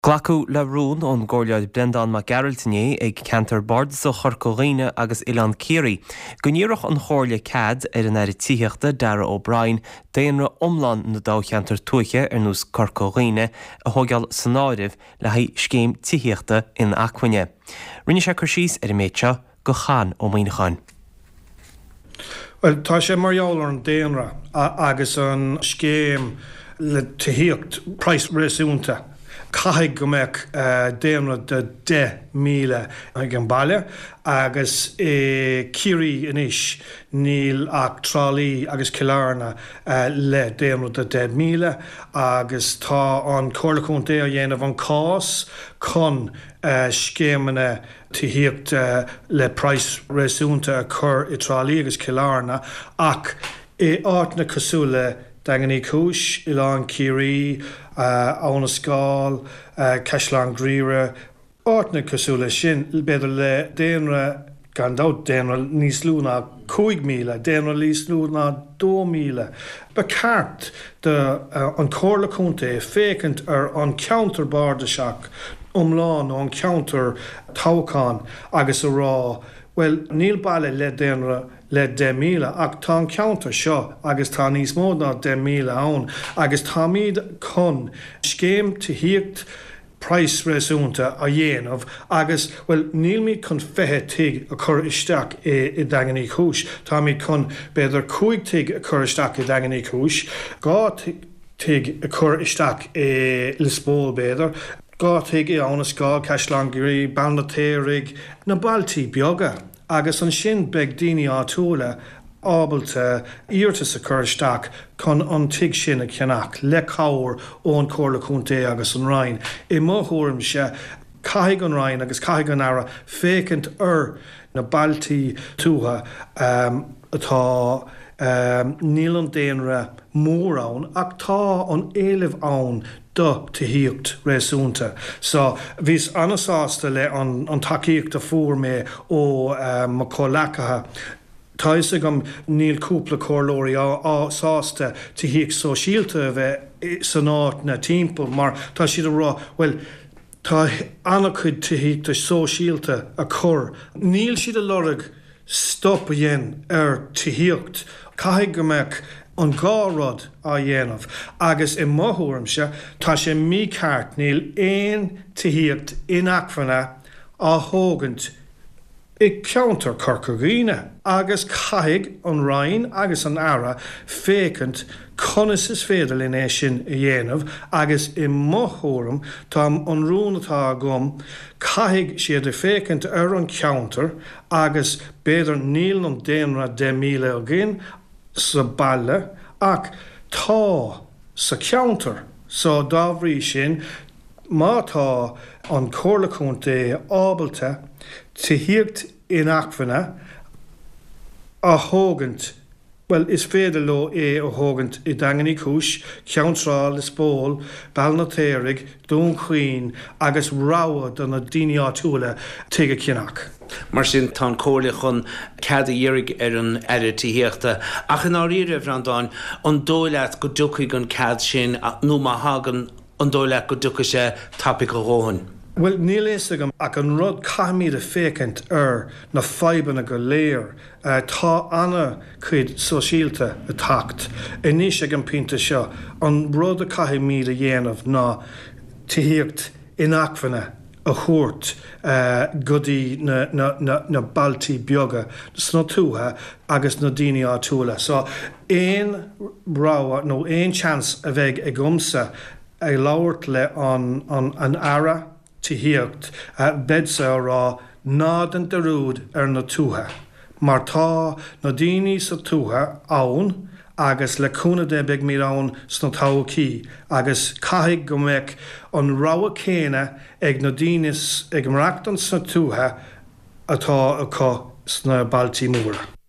Glacu le rún ón Gcomhliaid Brendan McGaraltané ag cantar bard sa Chorcóghine agus Ilan Céirí. Gníoch an chóirle cad an air tíochta Dara O'Brien déanra omlan na dácheantar tuaiche nús Chorcóghine a thógáil san áirimh le haid scéim tíochta in Acmhainne. Rinne sé chuirsís méidse go chan ó Maoineáin. Well, tá sé marall an déanra agus an scéim le tíocht price réisiúnta. Caithfidh go mbeadh déanra de 10,000 ag an baile agus Céirí inis níl ach trálí agus Killarna le déanra de 10,000 agus tá an Comhlachuanta a dhéanamh an cás chun scéimena tíocht le price réisiúnta a chur I trálí agus Killarna ach áitna cosúla Danganí Cúis, Ilan Céirí, Ána Scáil, Caisleán Gríre, áitna cosúla sin beidir le déanra gandát déanra níos lú ná 5,000, déanra níos lú ná 2,000. Ba ceart de an Comhlachuanta fécant ar an counter bardaseach omláin ó an counter tábhacáin agus a rá. Well, níl baile le déanra le 10,000 ach tá an counter seo agus tá níos mó ná 10,000 ann agus tá míad chun scéim tíocht price réisiúnta a dhéanamh agus well níl míad chun fethe tuig a chur isteach I Danganí Cúis. Tá míad chun beidir 5 tuig a chur isteach I Danganí Cúis, 2 tuig a chur isteach I Lisbol beidir, 2 tuig I Ána Scáil, Caisleán Gríre, Balnatéirigh na Baltí beaga. Agus an sin beag daoine áitiúla ábalta íortas a chur isteach chun an tuig sin a cheannach le cabhair ón Comhlachuanta agus an Rhine. I mthúirim se caithfidh an Rhine agus caithfidh an Ara fécant ar na Baltí tútha atá níl an déanra mór ann ach tá an éilimh ann do tíocht réisiúnta. So bhís anasásta le an takeíocht a fuair mé ó má cólaicethe. Táis agam níl cúpla cóirlóirí ásásta tíocht sóisialta a bheith san áit na timpeall mar tá siad a rá, well, tá annachcuid tíocht sóisialta a chur. Níl siad a lorg stop a dhéan ar tíocht. Caithfidh go mbeadh an gárad a dhéanamh agus I mthúirimse tá sé mícheart níl éon tíocht in Acmhainne á thógant I counter Chorcóghine agus caithfidh an Rhine agus an Ara fécant conas is féidir in é sin I dhéanamh agus I mthúirim tá an rúnatá gom caithfidh siad a fécant ar an counter agus beidir níl an déanra 10,000 a gin sa baile ach tá sa counter so dábhrí sin má tá an Comhlachuanta ábalta tíocht in Acmhainne a thógant. Well, is féidir leo a thógant I Danganí Cúis, Ceantrál, Lisbol, Balnatéirigh, Dún Chuain agus ráha don na daoine áitiúla tuige cheannach. Mar sin tá cóirle chun cad a dhéirigh ar an air tíochta ach an áíre Brendan an dóileat go dúchaigh an cad sin nó má hagan an dóileat go dúcha sé tapig go róhan. Well, níl éasagam ach an rud caithmíad a fécant ar na feibanna go léir tá anna chuid sóisialta a tacht. Inis ag an pínta seo an rud a caithmíad a dhéanamh ná tíocht in Acmhainne a chuairt godaí na Baltí beaga sna tútha agus na daoine áitiúla. So éon ráha nó éon chance a bheith ag gomsa ag labhairt le an Ara tíocht bedsa rá nád an darúd ar na tútha. Mar tá na daoine sa tútha ann agus le cúna de beag mí ann sna tábhací agus caithfidh go mbeadh an ráha céine ag na daoine ag mreachtan sa tútha atá acu sna Baltí móra.